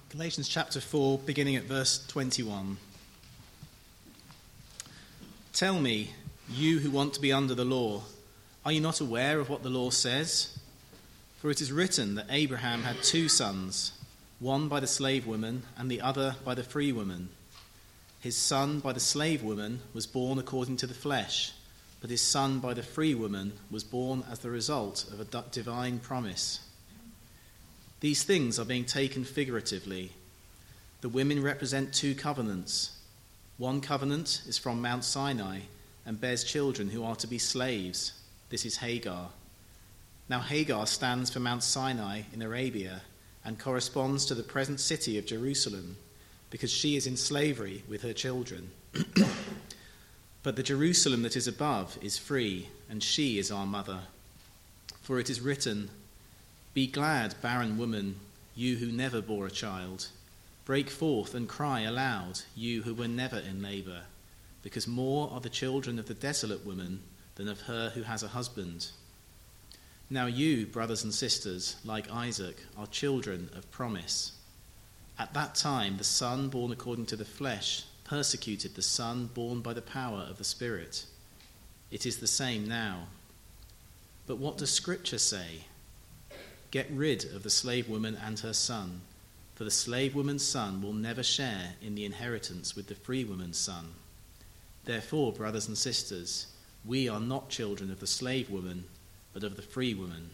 Galatians chapter 4, beginning at verse 21. Tell me, you who want to be under the law, are you not aware of what the law says? For it is written that Abraham had two sons, one by the slave woman and the other by the free woman. His son by the slave woman was born according to the flesh, but his son by the free woman was born as the result of a divine promise. These things are being taken figuratively. The women represent two covenants. One covenant is from Mount Sinai and bears children who are to be slaves. This is Hagar. Now Hagar stands for Mount Sinai in Arabia and corresponds to the present city of Jerusalem, because she is in slavery with her children. But the Jerusalem that is above is free, and she is our mother. For it is written, "Be glad, barren woman, you who never bore a child. Break forth and cry aloud, you who were never in labour, because more are the children of the desolate woman than of her who has a husband." Now you, brothers and sisters, like Isaac, are children of promise. At that time the son born according to the flesh persecuted the son born by the power of the Spirit. It is the same now. But what does Scripture say? Get rid of the slave woman and her son, for the slave woman's son will never share in the inheritance with the free woman's son. Therefore, brothers and sisters, we are not children of the slave woman, but of the free woman.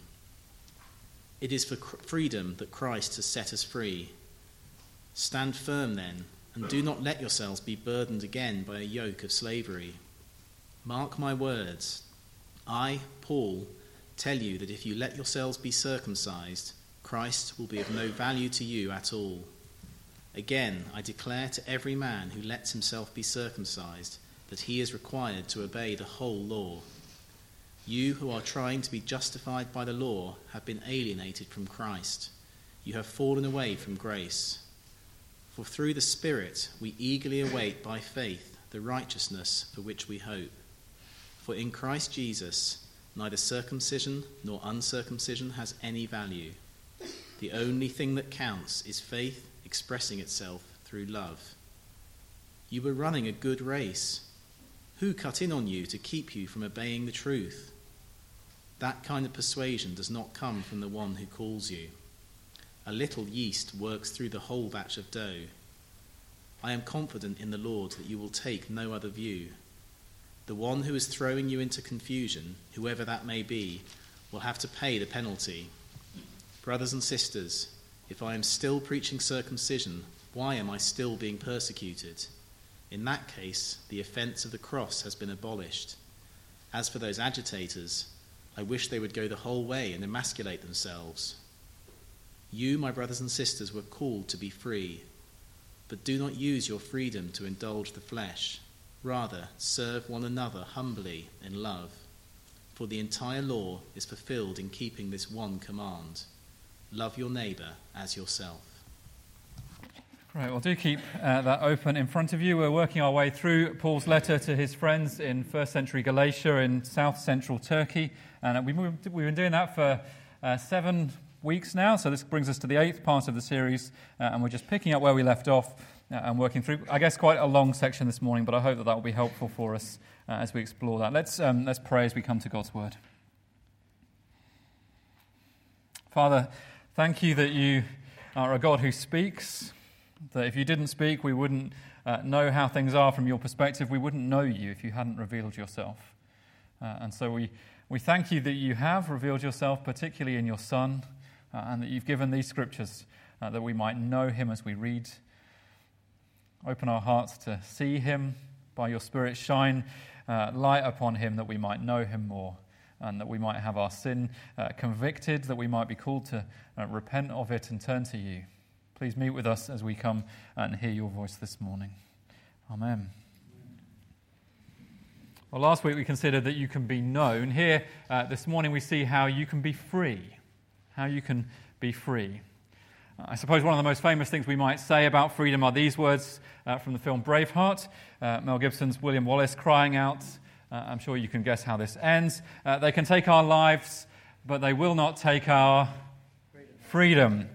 It is for freedom that Christ has set us free. Stand firm then, and do not let yourselves be burdened again by a yoke of slavery. Mark my words. I, Paul, tell you that if you let yourselves be circumcised, Christ will be of no value to you at all. Again, I declare to every man who lets himself be circumcised that he is required to obey the whole law. You who are trying to be justified by the law have been alienated from Christ. You have fallen away from grace. For through the Spirit we eagerly await by faith the righteousness for which we hope. For in Christ Jesus neither circumcision nor uncircumcision has any value. The only thing that counts is faith expressing itself through love. You were running a good race. Who cut in on you to keep you from obeying the truth? That kind of persuasion does not come from the one who calls you. A little yeast works through the whole batch of dough. I am confident in the Lord that you will take no other view. The one who is throwing you into confusion, whoever that may be, will have to pay the penalty. Brothers and sisters, if I am still preaching circumcision, why am I still being persecuted? In that case, the offence of the cross has been abolished. As for those agitators, I wish they would go the whole way and emasculate themselves. You, my brothers and sisters, were called to be free, but do not use your freedom to indulge the flesh. Rather, serve one another humbly in love. For the entire law is fulfilled in keeping this one command: love your neighbour as yourself. Right, well, do keep that open in front of you. We're working our way through Paul's letter to his friends in first century Galatia in south-central Turkey. And we've been doing that for 7 weeks now, so this brings us to the 8th part of the series, and we're just picking up where we left off and working through, I guess, quite a long section this morning, but I hope that will be helpful for us as we explore that. Let's pray as we come to God's Word. Father, thank you that you are a God who speaks, that if you didn't speak, we wouldn't know how things are from your perspective. We wouldn't know you if you hadn't revealed yourself. And so we thank you that you have revealed yourself, particularly in your Son, and that you've given these scriptures that we might know him as we read. Open our hearts to see him by your Spirit. Shine light upon him that we might know him more, and that we might have our sin convicted, that we might be called to repent of it and turn to you. Please meet with us as we come and hear your voice this morning. Amen. Well, last week we considered that you can be known. Here this morning we see how you can be free. How you can be free. I suppose one of the most famous things we might say about freedom are these words from the film Braveheart. Mel Gibson's William Wallace crying out, I'm sure you can guess how this ends, they can take our lives, but they will not take our freedom.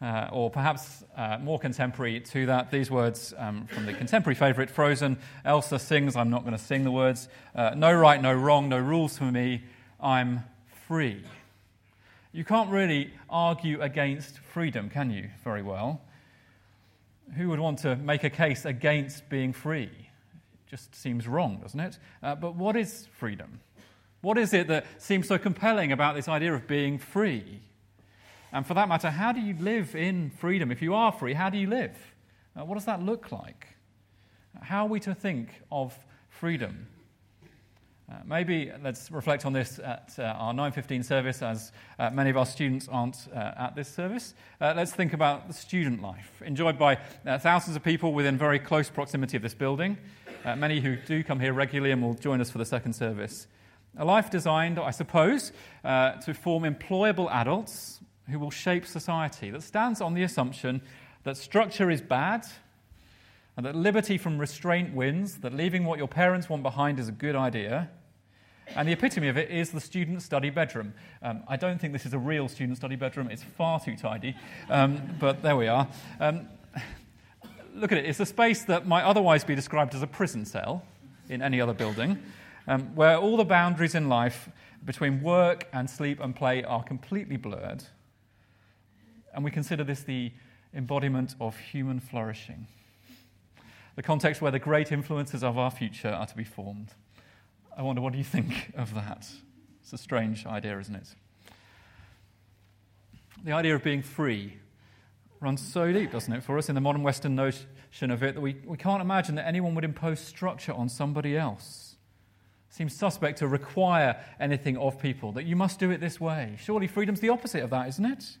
Or perhaps more contemporary to that, these words from the contemporary favourite, Frozen. Elsa sings, I'm not going to sing the words, no right, no wrong, no rules for me, I'm free. You can't really argue against freedom, can you, very well? Who would want to make a case against being free? It just seems wrong, doesn't it? But what is freedom? What is it that seems so compelling about this idea of being free? And for that matter, how do you live in freedom? If you are free, how do you live? What does that look like? How are we to think of freedom? Maybe let's reflect on this at our 9:15 service, as many of our students aren't at this service. Let's think about the student life, enjoyed by thousands of people within very close proximity of this building, many who do come here regularly and will join us for the second service. A life designed, I suppose, to form employable adults who will shape society, that stands on the assumption that structure is bad and that liberty from restraint wins, that leaving what your parents want behind is a good idea. And the epitome of it is the student study bedroom. I don't think this is a real student study bedroom. It's far too tidy, but there we are. Look at it. It's a space that might otherwise be described as a prison cell in any other building, where all the boundaries in life between work and sleep and play are completely blurred. And we consider this the embodiment of human flourishing, the context where the great influences of our future are to be formed. I wonder, what do you think of that? It's a strange idea, isn't it? The idea of being free runs so deep, doesn't it, for us in the modern Western notion of it, that we can't imagine that anyone would impose structure on somebody else. It seems suspect to require anything of people, that you must do it this way. Surely freedom's the opposite of that, isn't it?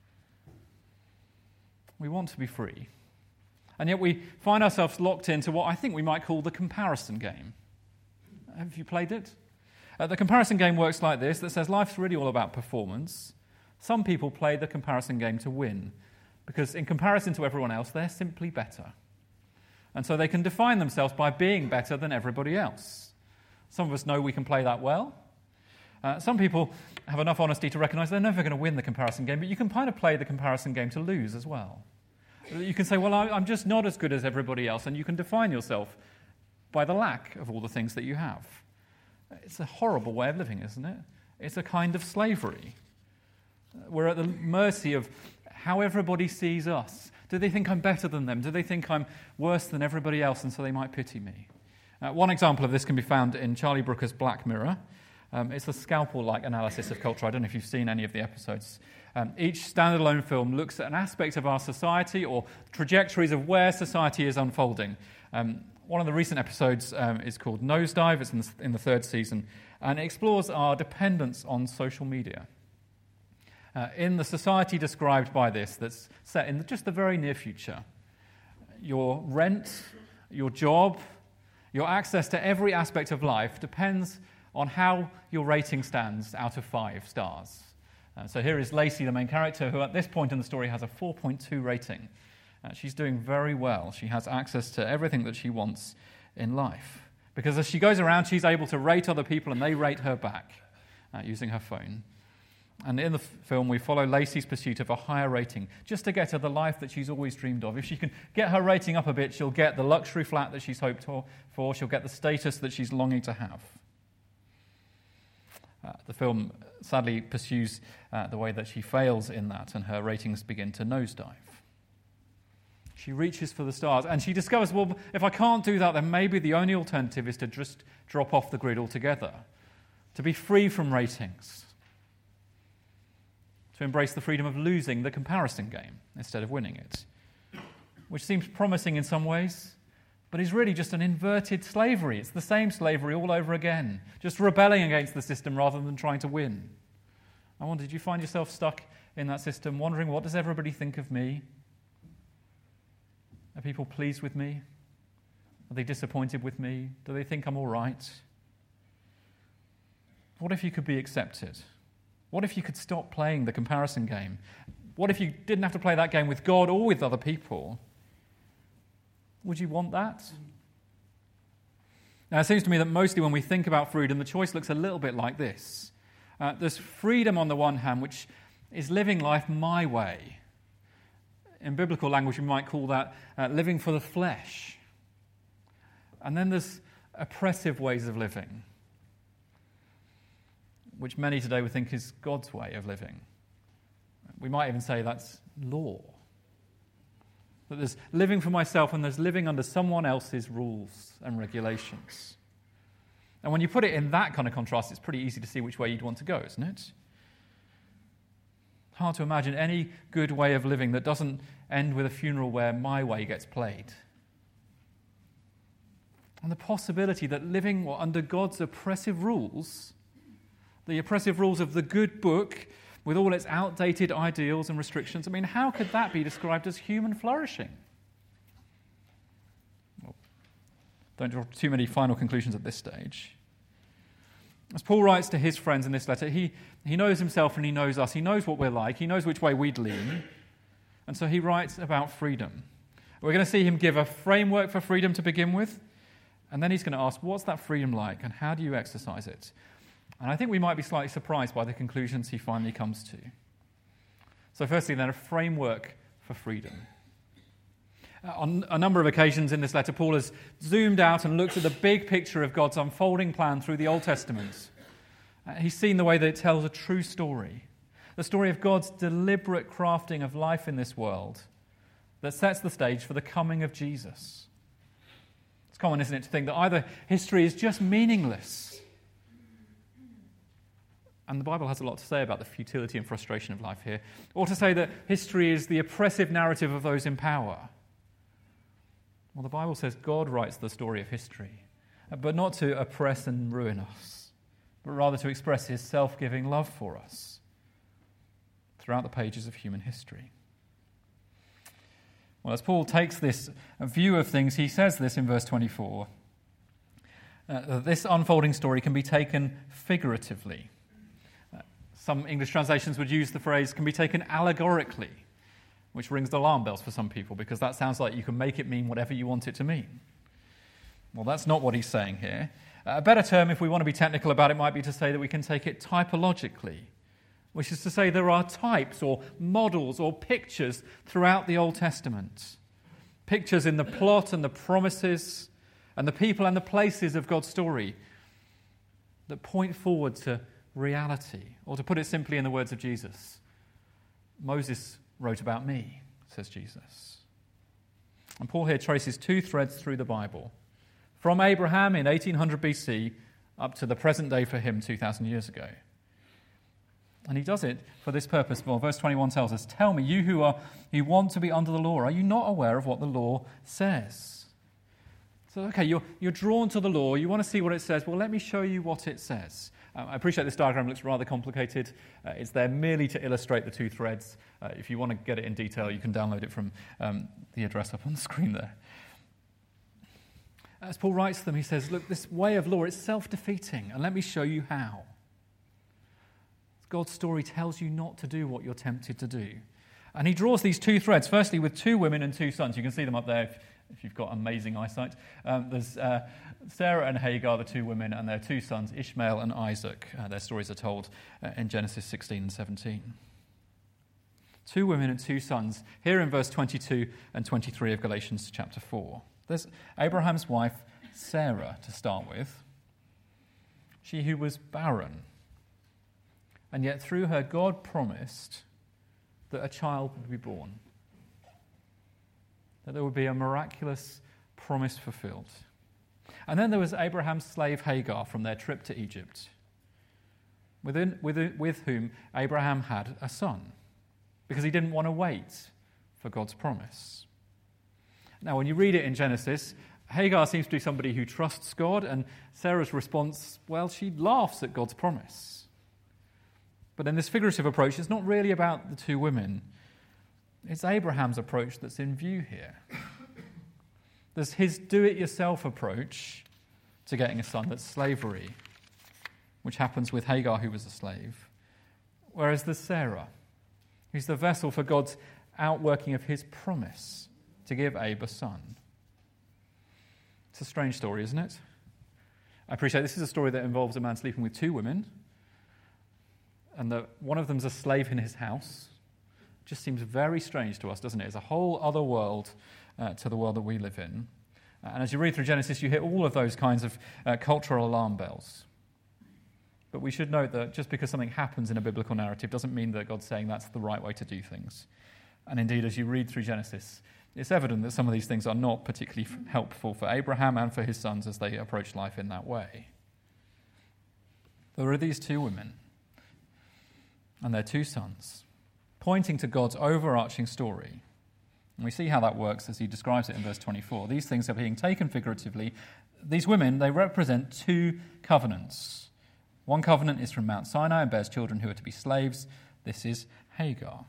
We want to be free. And yet we find ourselves locked into what I think we might call the comparison game. Have you played it? The comparison game works like this, that says life's really all about performance. Some people play the comparison game to win, because in comparison to everyone else, they're simply better. And so they can define themselves by being better than everybody else. Some of us know we can play that well. Some people have enough honesty to recognise they're never going to win the comparison game, but you can kind of play the comparison game to lose as well. You can say, well, I'm just not as good as everybody else, and you can define yourself by the lack of all the things that you have. It's a horrible way of living, isn't it? It's a kind of slavery. We're at the mercy of how everybody sees us. Do they think I'm better than them? Do they think I'm worse than everybody else, and so they might pity me? One example of this can be found in Charlie Brooker's Black Mirror. It's a scalpel-like analysis of culture. I don't know if you've seen any of the episodes. Each standalone film looks at an aspect of our society or trajectories of where society is unfolding. One of the recent episodes is called Nosedive. It's in the third season, and it explores our dependence on social media. In the society described by this, that's set in just the very near future, your rent, your job, your access to every aspect of life depends on how your rating stands out of 5 stars. So here is Lacey, the main character, who at this point in the story has a 4.2 rating. She's doing very well. She has access to everything that she wants in life. Because as she goes around, she's able to rate other people, and they rate her back using her phone. And in the film, we follow Lacey's pursuit of a higher rating, just to get her the life that she's always dreamed of. If she can get her rating up a bit, she'll get the luxury flat that she's hoped for. She'll get the status that she's longing to have. The film sadly pursues the way that she fails in that, and her ratings begin to nosedive. She reaches for the stars, and she discovers, well, if I can't do that, then maybe the only alternative is to just drop off the grid altogether, to be free from ratings, to embrace the freedom of losing the comparison game instead of winning it, which seems promising in some ways, but is really just an inverted slavery. It's the same slavery all over again, just rebelling against the system rather than trying to win. I wonder, did you find yourself stuck in that system, wondering, what does everybody think of me? Are people pleased with me? Are they disappointed with me? Do they think I'm all right? What if you could be accepted? What if you could stop playing the comparison game? What if you didn't have to play that game with God or with other people? Would you want that? Now, it seems to me that mostly when we think about freedom, the choice looks a little bit like this. There's freedom on the one hand, which is living life my way. In biblical language, we might call that living for the flesh. And then there's oppressive ways of living, which many today would think is God's way of living. We might even say that's law. That there's living for myself and there's living under someone else's rules and regulations. And when you put it in that kind of contrast, it's pretty easy to see which way you'd want to go, isn't it? Hard to imagine any good way of living that doesn't end with a funeral where my way gets played. And the possibility that living under God's oppressive rules, the oppressive rules of the good book with all its outdated ideals and restrictions, I mean, how could that be described as human flourishing? Well, don't draw too many final conclusions at this stage. As Paul writes to his friends in this letter, he knows himself and he knows us. He knows what we're like. He knows which way we'd lean. And so he writes about freedom. We're going to see him give a framework for freedom to begin with. And then he's going to ask, what's that freedom like and how do you exercise it? And I think we might be slightly surprised by the conclusions he finally comes to. So firstly, then, a framework for freedom. On a number of occasions in this letter, Paul has zoomed out and looked at the big picture of God's unfolding plan through the Old Testament. He's seen the way that it tells a true story, the story of God's deliberate crafting of life in this world that sets the stage for the coming of Jesus. It's common, isn't it, to think that either history is just meaningless, and the Bible has a lot to say about the futility and frustration of life here, or to say that history is the oppressive narrative of those in power. Well, the Bible says God writes the story of history, but not to oppress and ruin us, but rather to express his self-giving love for us throughout the pages of human history. Well, as Paul takes this view of things, he says this in verse 24, that this unfolding story can be taken figuratively. Some English translations would use the phrase can be taken allegorically, which rings alarm bells for some people because that sounds like you can make it mean whatever you want it to mean. Well, that's not what he's saying here. A better term, if we want to be technical about it, might be to say that we can take it typologically, which is to say there are types or models or pictures throughout the Old Testament. Pictures in the plot and the promises and the people and the places of God's story that point forward to reality. Or to put it simply in the words of Jesus, Moses wrote about me, says Jesus. And Paul here traces two threads through the Bible, from Abraham in 1800 BC up to the present day for him 2,000 years ago. And he does it for this purpose. Well, verse 21 tells us, tell me, you who want to be under the law, are you not aware of what the law says? So, okay, you're drawn to the law, you want to see what it says. Well, let me show you what it says. I appreciate this diagram looks rather complicated. It's there merely to illustrate the two threads. If you want to get it in detail, you can download it from the address up on the screen there. As Paul writes to them, he says, look, this way of law is self-defeating, and let me show you how. God's story tells you not to do what you're tempted to do. And he draws these two threads, firstly with two women and two sons. You can see them up there if you've got amazing eyesight. There's Sarah and Hagar, the two women, and their two sons, Ishmael and Isaac. Their stories are told in Genesis 16 and 17. Two women and two sons, here in verse 22 and 23 of Galatians chapter 4. There's Abraham's wife, Sarah, to start with. She who was barren. And yet through her, God promised that a child would be born. That there would be a miraculous promise fulfilled. And then there was Abraham's slave Hagar from their trip to Egypt, with whom Abraham had a son, because he didn't want to wait for God's promise. Now, when you read it in Genesis, Hagar seems to be somebody who trusts God, and Sarah's response, well, she laughs at God's promise. But in this figurative approach, it's not really about the two women. It's Abraham's approach that's in view here. There's his do-it-yourself approach to getting a son, that's slavery, which happens with Hagar, who was a slave. Whereas there's Sarah, who's the vessel for God's outworking of his promise to give Abe a son. It's a strange story, isn't it? I appreciate this is a story that involves a man sleeping with two women, and that one of them's a slave in his house, just seems very strange to us, doesn't it? It's a whole other world to the world that we live in. And as you read through Genesis, you hear all of those kinds of cultural alarm bells. But we should note that just because something happens in a biblical narrative doesn't mean that God's saying that's the right way to do things. And indeed, as you read through Genesis, it's evident that some of these things are not particularly helpful for Abraham and for his sons as they approach life in that way. There are these two women and their two sons, pointing to God's overarching story. And we see how that works as he describes it in verse 24. These things are being taken figuratively. These women, they represent two covenants. One covenant is from Mount Sinai and bears children who are to be slaves. This is Hagar.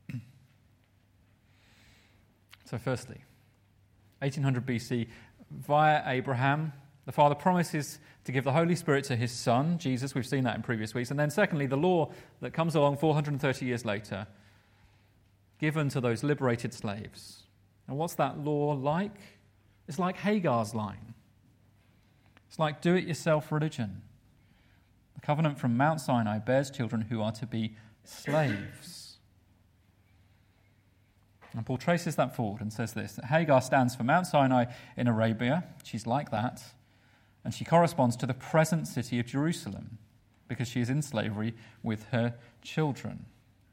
So firstly, 1800 BC, via Abraham, the Father promises to give the Holy Spirit to his Son, Jesus. We've seen that in previous weeks. And then secondly, the law that comes along 430 years later, given to those liberated slaves. And what's that law like? It's like Hagar's line. It's like do-it-yourself religion. The covenant from Mount Sinai bears children who are to be slaves. And Paul traces that forward and says this, that Hagar stands for Mount Sinai in Arabia. She's like that. And she corresponds to the present city of Jerusalem because she is in slavery with her children.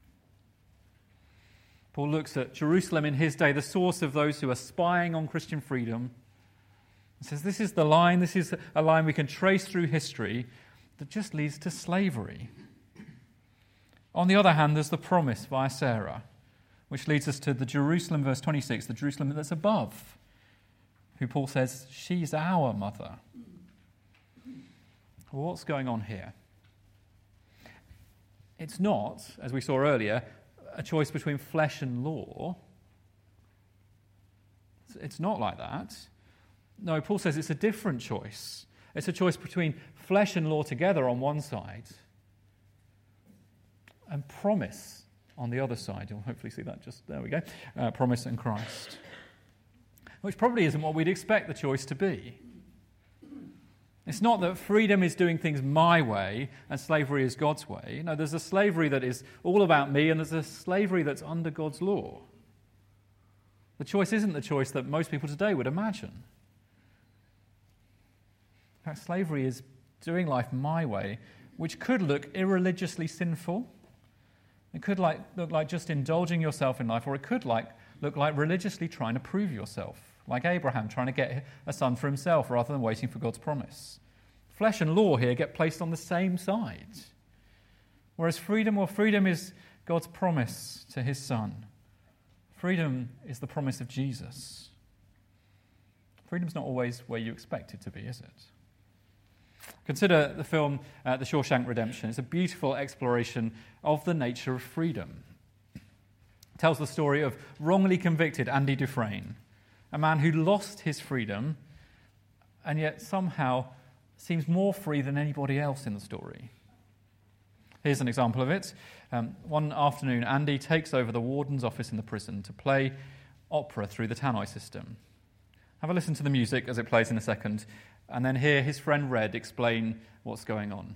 Paul looks at Jerusalem in his day, the source of those who are spying on Christian freedom, and says this is the line, this is a line we can trace through history that just leads to slavery. On the other hand, there's the promise via Sarah, which leads us to the Jerusalem, verse 26, the Jerusalem that's above, who Paul says, she's our mother. Well, what's going on here? It's not, as we saw earlier, a choice between flesh and law. It's not like that. No, Paul says it's a different choice. It's a choice between flesh and law together on one side and promise on the other side. You'll hopefully see that just, there we go, promise in Christ. Which probably isn't what we'd expect the choice to be. It's not that freedom is doing things my way and slavery is God's way. No, there's a slavery that is all about me and there's a slavery that's under God's law. The choice isn't the choice that most people today would imagine. In fact, slavery is doing life my way, which could look irreligiously sinful. It could look like just indulging yourself in life, or it could look like religiously trying to prove yourself, like Abraham trying to get a son for himself rather than waiting for God's promise. Flesh and law here get placed on the same side. Whereas freedom is God's promise to his son. Freedom is the promise of Jesus. Freedom's not always where you expect it to be, is it? Consider the film The Shawshank Redemption. It's a beautiful exploration of the nature of freedom. It tells the story of wrongly convicted Andy Dufresne, a man who lost his freedom and yet somehow seems more free than anybody else in the story. Here's an example of it. One afternoon, Andy takes over the warden's office in the prison to play opera through the tannoy system. Have a listen to the music as it plays in a second, and then hear his friend Red explain what's going on.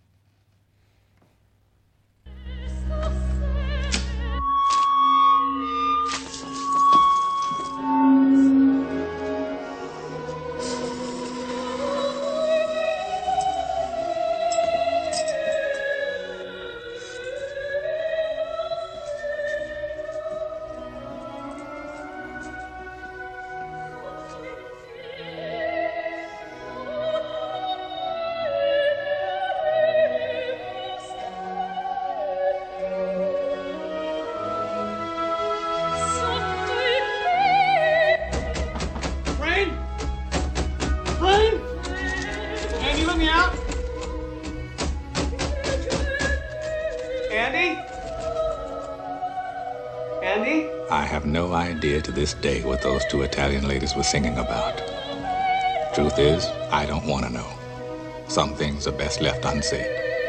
To this day what those two Italian ladies were singing about. Truth is, I don't want to know. Some things are best left unsaid.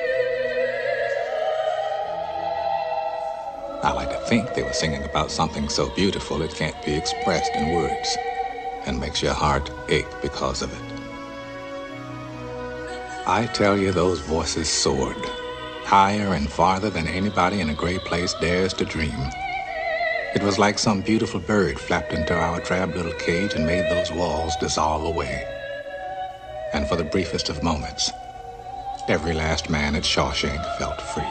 I like to think they were singing about something so beautiful it can't be expressed in words and makes your heart ache because of it. I tell you, those voices soared higher and farther than anybody in a great place dares to dream. It was like some beautiful bird flapped into our drab little cage and made those walls dissolve away. And for the briefest of moments, every last man at Shawshank felt free.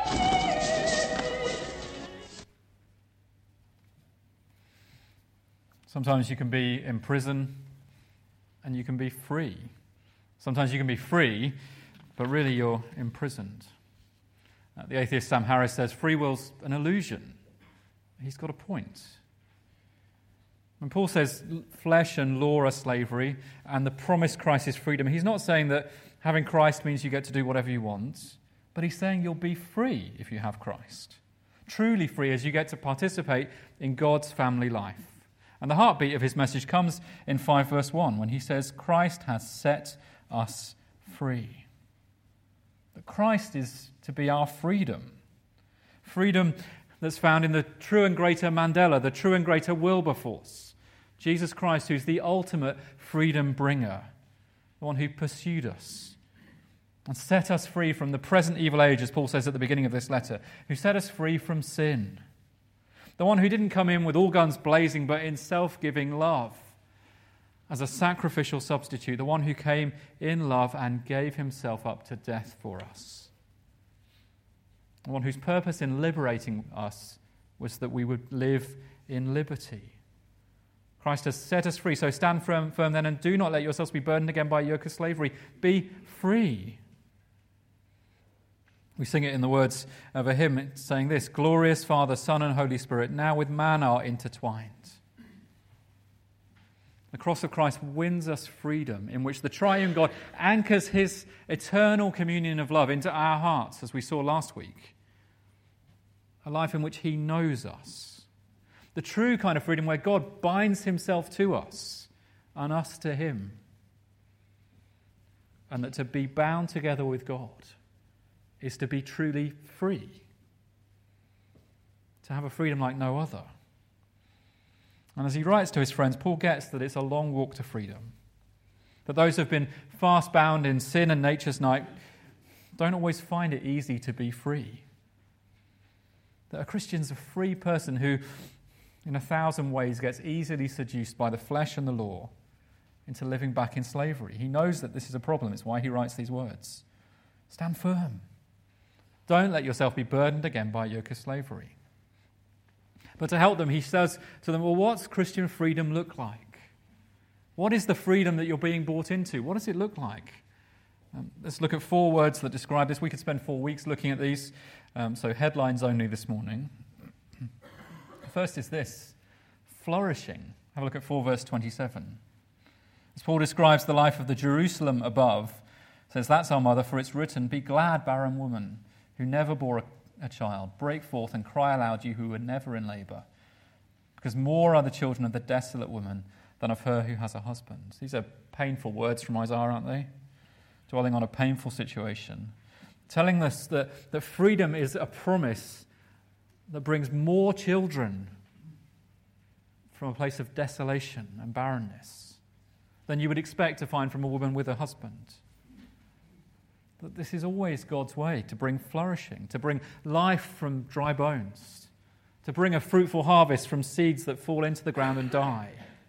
Sometimes you can be in prison and you can be free. Sometimes you can be free, but really you're imprisoned. The atheist Sam Harris says free will's an illusion. He's got a point. When Paul says flesh and law are slavery and the promised Christ is freedom, he's not saying that having Christ means you get to do whatever you want, but he's saying you'll be free if you have Christ. Truly free as you get to participate in God's family life. And the heartbeat of his message comes in 5 verse 1 when he says, Christ has set us free. That Christ is to be our freedom. Freedom that's found in the true and greater Mandela, the true and greater Wilberforce. Jesus Christ, who's the ultimate freedom bringer, the one who pursued us and set us free from the present evil age, as Paul says at the beginning of this letter, who set us free from sin. The one who didn't come in with all guns blazing, but in self-giving love as a sacrificial substitute, the one who came in love and gave himself up to death for us. The one whose purpose in liberating us was that we would live in liberty. Christ has set us free, so stand firm then, and do not let yourselves be burdened again by a yoke of slavery. Be free. We sing it in the words of a hymn saying this, Glorious Father, Son, and Holy Spirit, now with man are intertwined. The cross of Christ wins us freedom in which the triune God anchors his eternal communion of love into our hearts, as we saw last week. A life in which he knows us. The true kind of freedom where God binds himself to us and us to him. And that to be bound together with God is to be truly free. To have a freedom like no other. And as he writes to his friends, Paul gets that it's a long walk to freedom. That those who have been fast bound in sin and nature's night don't always find it easy to be free. That a Christian's a free person who, in 1,000 ways, gets easily seduced by the flesh and the law into living back in slavery. He knows that this is a problem. It's why he writes these words. Stand firm. Don't let yourself be burdened again by a yoke of slavery. But to help them, he says to them, well, what's Christian freedom look like? What is the freedom that you're being brought into? What does it look like? Let's look at 4 words that describe this. We could spend 4 weeks looking at these, so headlines only this morning. The first is this, flourishing. Have a look at 4 verse 27. As Paul describes the life of the Jerusalem above, says, that's our mother, for it's written, be glad, barren woman, who never bore a child. Break forth and cry aloud, you who were never in labour, because more are the children of the desolate woman than of her who has a husband. These are painful words from Isaiah, aren't they? Dwelling on a painful situation. Telling us that freedom is a promise that brings more children from a place of desolation and barrenness than you would expect to find from a woman with a husband. That this is always God's way, to bring flourishing, to bring life from dry bones, to bring a fruitful harvest from seeds that fall into the ground and die.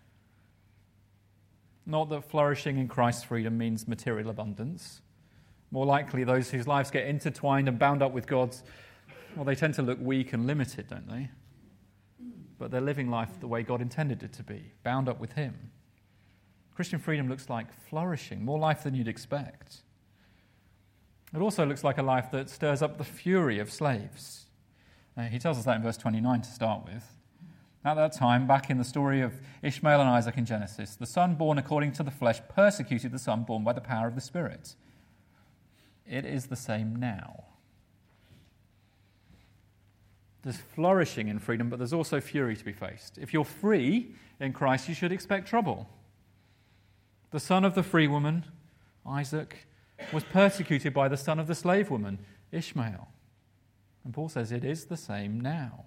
Not that flourishing in Christ's freedom means material abundance. More likely, those whose lives get intertwined and bound up with God's, well, they tend to look weak and limited, don't they? But they're living life the way God intended it to be, bound up with him. Christian freedom looks like flourishing, more life than you'd expect. It also looks like a life that stirs up the fury of slaves. He tells us that in verse 29 to start with. At that time, back in the story of Ishmael and Isaac in Genesis, the son born according to the flesh persecuted the son born by the power of the Spirit. It is the same now. There's flourishing in freedom, but there's also fury to be faced. If you're free in Christ, you should expect trouble. The son of the free woman, Isaac, was persecuted by the son of the slave woman, Ishmael. And Paul says it is the same now.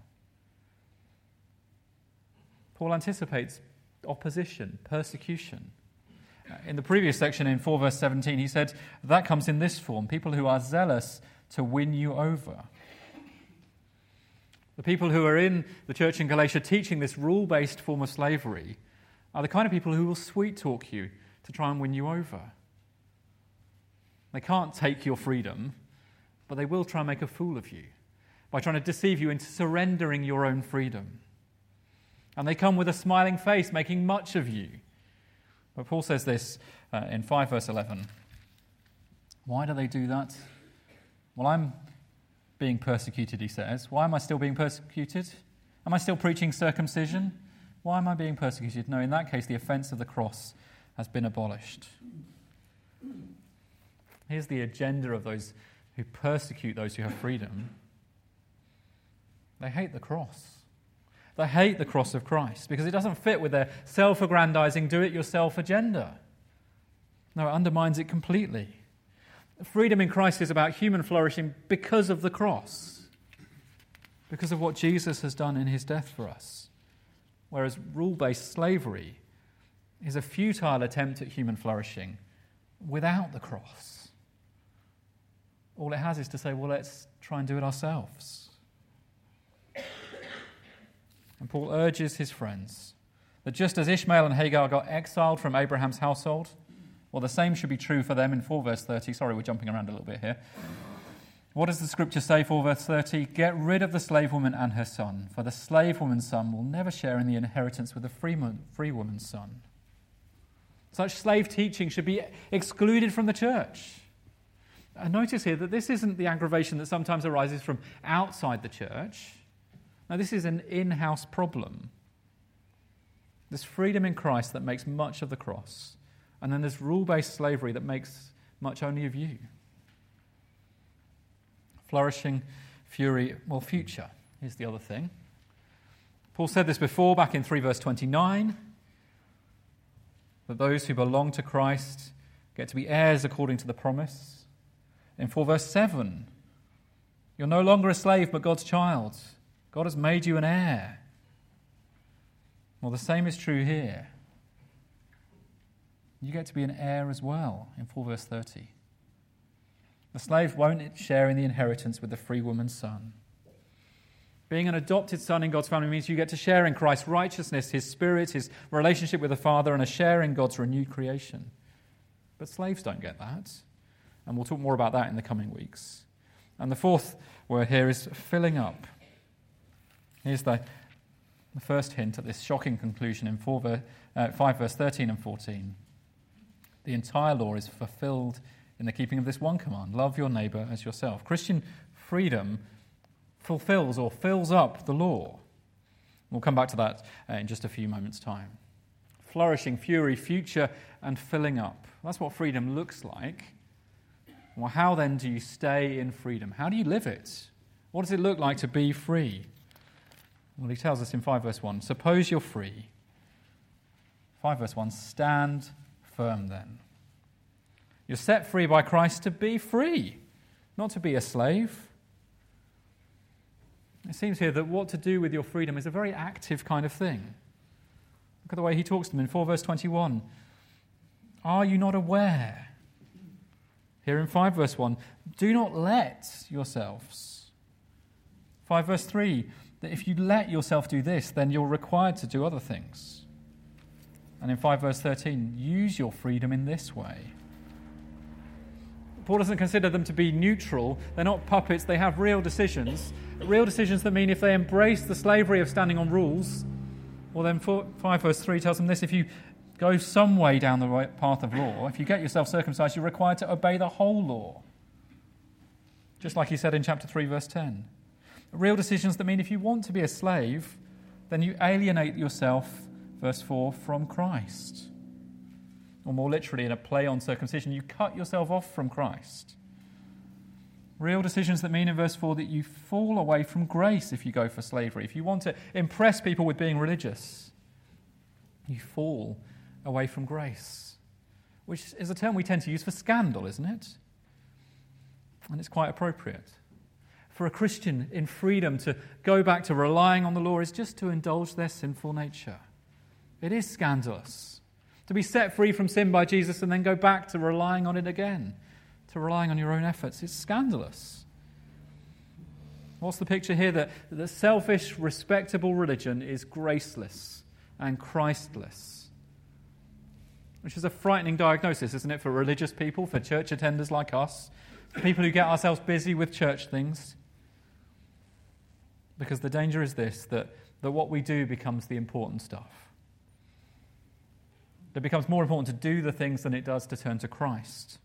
Paul anticipates opposition, persecution. In the previous section, in 4 verse 17, he said that comes in this form, people who are zealous to win you over. The people who are in the church in Galatia teaching this rule-based form of slavery are the kind of people who will sweet-talk you to try and win you over. They can't take your freedom, but they will try and make a fool of you by trying to deceive you into surrendering your own freedom. And they come with a smiling face, making much of you. But Paul says this in 5 verse 11. Why do they do that? Well, I'm being persecuted, he says. Why am I still being persecuted? Am I still preaching circumcision? Why am I being persecuted? No, in that case, the offense of the cross has been abolished. Here's the agenda of those who persecute those who have freedom. They hate the cross. They hate the cross of Christ because it doesn't fit with their self-aggrandizing, do-it-yourself agenda. No, it undermines it completely. Freedom in Christ is about human flourishing because of the cross, because of what Jesus has done in his death for us. Whereas rule-based slavery is a futile attempt at human flourishing without the cross. All it has is to say, well, let's try and do it ourselves. And Paul urges his friends that just as Ishmael and Hagar got exiled from Abraham's household, well, the same should be true for them in 4 verse 30. Sorry, we're jumping around a little bit here. What does the scripture say, 4 verse 30? Get rid of the slave woman and her son, for the slave woman's son will never share in the inheritance with the free woman's son. Such slave teaching should be excluded from the church. And notice here that this isn't the aggravation that sometimes arises from outside the church. Now, this is an in-house problem. There's freedom in Christ that makes much of the cross, and then there's rule-based slavery that makes much only of you. Flourishing, future. Here's the other thing. Paul said this before, back in 3 verse 29, that those who belong to Christ get to be heirs according to the promise. In 4 verse 7, you're no longer a slave but God's child. God has made you an heir. Well, the same is true here. You get to be an heir as well in 4 verse 30. The slave won't share in the inheritance with the free woman's son. Being an adopted son in God's family means you get to share in Christ's righteousness, his spirit, his relationship with the Father, and a share in God's renewed creation. But slaves don't get that. And we'll talk more about that in the coming weeks. And the fourth word here is filling up. Here's the first hint at this shocking conclusion in 5 verse 13 and 14. The entire law is fulfilled in the keeping of this one command: love your neighbour as yourself. Christian freedom fulfills or fills up the law. We'll come back to that in just a few moments' time. Flourishing, future, and filling up. That's what freedom looks like. Well, how then do you stay in freedom? How do you live it? What does it look like to be free? Well, he tells us in 5 verse 1, suppose you're free. 5 verse 1, stand firm then. You're set free by Christ to be free, not to be a slave. It seems here that what to do with your freedom is a very active kind of thing. Look at the way he talks to them in 4 verse 21. Are you not aware? Here in 5 verse 1, do not let yourselves. 5 verse 3, that if you let yourself do this, then you're required to do other things. And in 5 verse 13, use your freedom in this way. Paul doesn't consider them to be neutral. They're not puppets. They have real decisions that mean if they embrace the slavery of standing on rules, well then 5 verse 3 tells them this: if you go some way down the right path of law, if you get yourself circumcised, you're required to obey the whole law. Just like he said in chapter 3 verse 10. Real decisions that mean if you want to be a slave, then you alienate yourself, verse 4, from Christ. Or more literally, in a play on circumcision, you cut yourself off from Christ. Real decisions that mean in verse 4 that you fall away from grace if you go for slavery. If you want to impress people with being religious, you fall away from grace, which is a term we tend to use for scandal, isn't it? And it's quite appropriate. For a Christian in freedom to go back to relying on the law is just to indulge their sinful nature. It is scandalous to be set free from sin by Jesus and then go back to relying on it again, to relying on your own efforts. It's scandalous. What's the picture here? That the selfish, respectable religion is graceless and Christless. Which is a frightening diagnosis, isn't it, for religious people, for church attenders like us, for people who get ourselves busy with church things. Because the danger is this, that what we do becomes the important stuff. It becomes more important to do the things than it does to turn to Christ.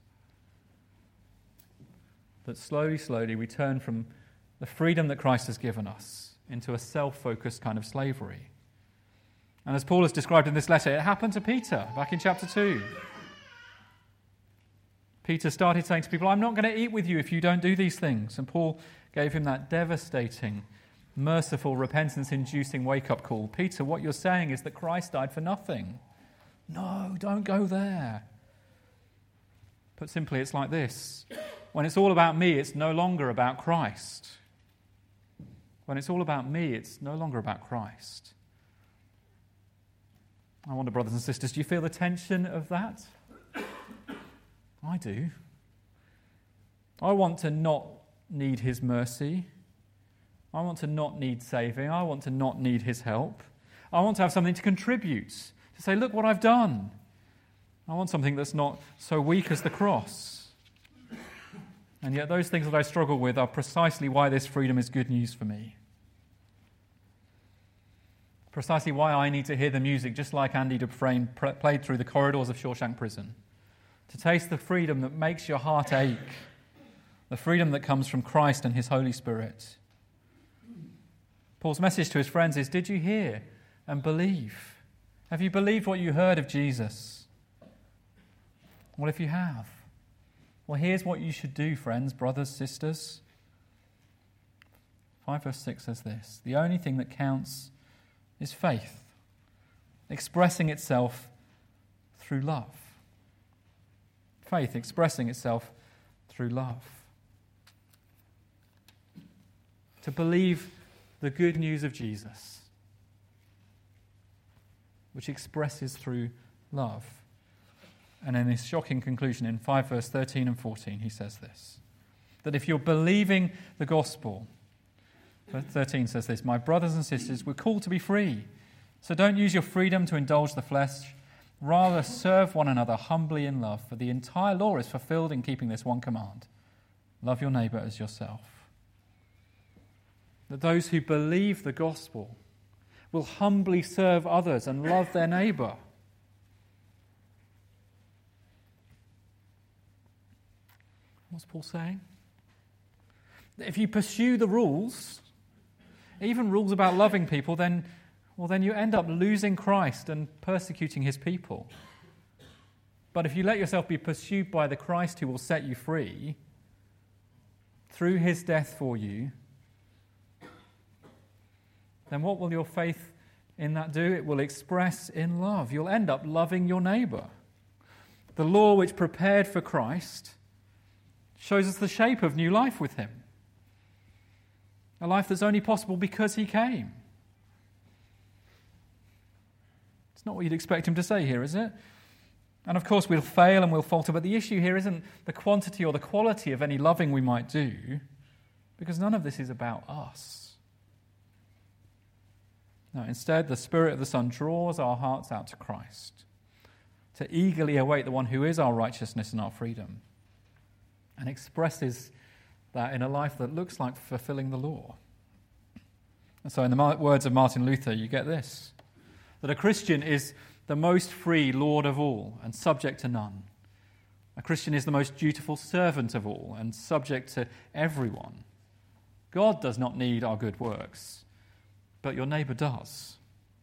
That slowly we turn from the freedom that Christ has given us into a self-focused kind of slavery. And as Paul has described in this letter, it happened to Peter back in chapter 2. Peter started saying to people, I'm not going to eat with you if you don't do these things. And Paul gave him that devastating, merciful, repentance-inducing wake-up call. Peter, what you're saying is that Christ died for nothing. No, don't go there. Put simply, it's like this. When it's all about me, it's no longer about Christ. When it's all about me, it's no longer about Christ. I wonder, brothers and sisters, do you feel the tension of that? I do. I want to not need his mercy. I want to not need saving. I want to not need his help. I want to have something to contribute, to say, look what I've done. I want something that's not so weak as the cross. And yet those things that I struggle with are precisely why this freedom is good news for me. Precisely why I need to hear the music, just like Andy Dufresne played through the corridors of Shawshank Prison. To taste the freedom that makes your heart ache. The freedom that comes from Christ and his Holy Spirit. Paul's message to his friends is, did you hear and believe? Have you believed what you heard of Jesus? Well, if you have, well, here's what you should do, friends, brothers, sisters. 5 verse 6 says this, the only thing that counts is faith, expressing itself through love. Faith expressing itself through love. To believe the good news of Jesus, which expresses through love. And in his shocking conclusion in 5 verse 13 and 14, he says this, that if you're believing the gospel, verse 13 says this, my brothers and sisters, we're called to be free. So don't use your freedom to indulge the flesh. Rather, serve one another humbly in love, for the entire law is fulfilled in keeping this one command. Love your neighbour as yourself. That those who believe the gospel will humbly serve others and love their neighbour. What's Paul saying? That if you pursue the rules, even rules about loving people, then you end up losing Christ and persecuting his people. But if you let yourself be pursued by the Christ who will set you free, through his death for you, then what will your faith in that do? It will express in love. You'll end up loving your neighbour. The law which prepared for Christ shows us the shape of new life with him. A life that's only possible because he came. It's not what you'd expect him to say here, is it? And of course we'll fail and we'll falter, but the issue here isn't the quantity or the quality of any loving we might do, because none of this is about us. No, instead, the Spirit of the Son draws our hearts out to Christ, to eagerly await the one who is our righteousness and our freedom, and expresses that in a life that looks like fulfilling the law. And so in the words of Martin Luther, you get this, that a Christian is the most free Lord of all and subject to none. A Christian is the most dutiful servant of all and subject to everyone. God does not need our good works, but your neighbour does.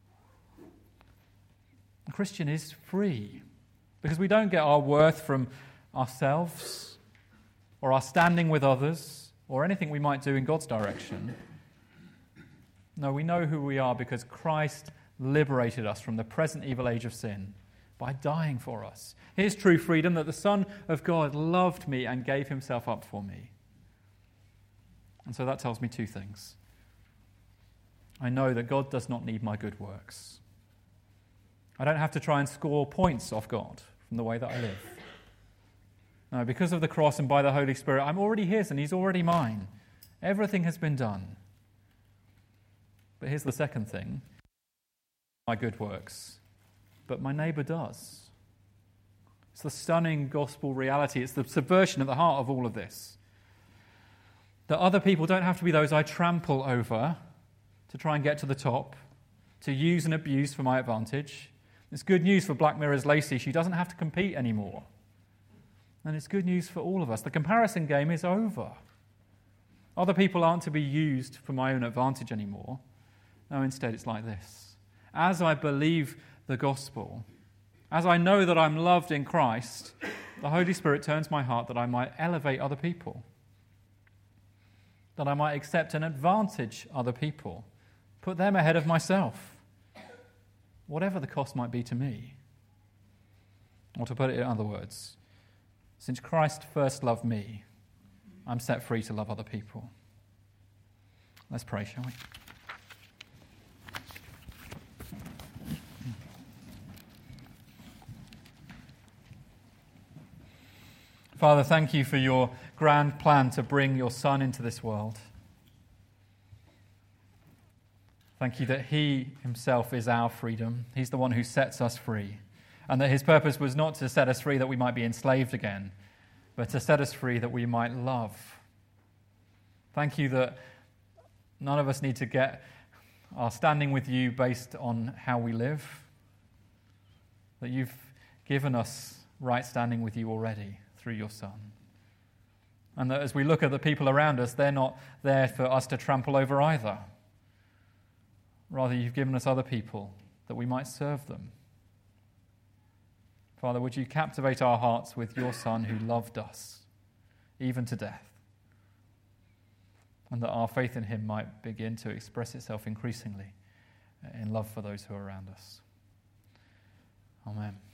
A Christian is free because we don't get our worth from ourselves or our standing with others or anything we might do in God's direction. No, we know who we are because Christ liberated us from the present evil age of sin by dying for us. Here's true freedom, that the Son of God loved me and gave himself up for me. And so that tells me two things. I know that God does not need my good works. I don't have to try and score points off God from the way that I live. No, because of the cross and by the Holy Spirit, I'm already his and he's already mine. Everything has been done. But here's the second thing. My good works, but my neighbour does. It's the stunning gospel reality. It's the subversion at the heart of all of this. That other people don't have to be those I trample over to try and get to the top, to use and abuse for my advantage. It's good news for Black Mirror's Lacey. She doesn't have to compete anymore. And it's good news for all of us. The comparison game is over. Other people aren't to be used for my own advantage anymore. No, instead it's like this. As I believe the gospel, as I know that I'm loved in Christ, the Holy Spirit turns my heart that I might elevate other people, that I might accept and advantage other people, put them ahead of myself, whatever the cost might be to me. Or to put it in other words, since Christ first loved me, I'm set free to love other people. Let's pray, shall we? Father, thank you for your grand plan to bring your Son into this world. Thank you that he himself is our freedom. He's the one who sets us free. And that his purpose was not to set us free that we might be enslaved again, but to set us free that we might love. Thank you that none of us need to get our standing with you based on how we live, that you've given us right standing with you already through your Son. And that as we look at the people around us, they're not there for us to trample over either. Rather, you've given us other people that we might serve them. Father, would you captivate our hearts with your Son who loved us, even to death, and that our faith in him might begin to express itself increasingly in love for those who are around us. Amen.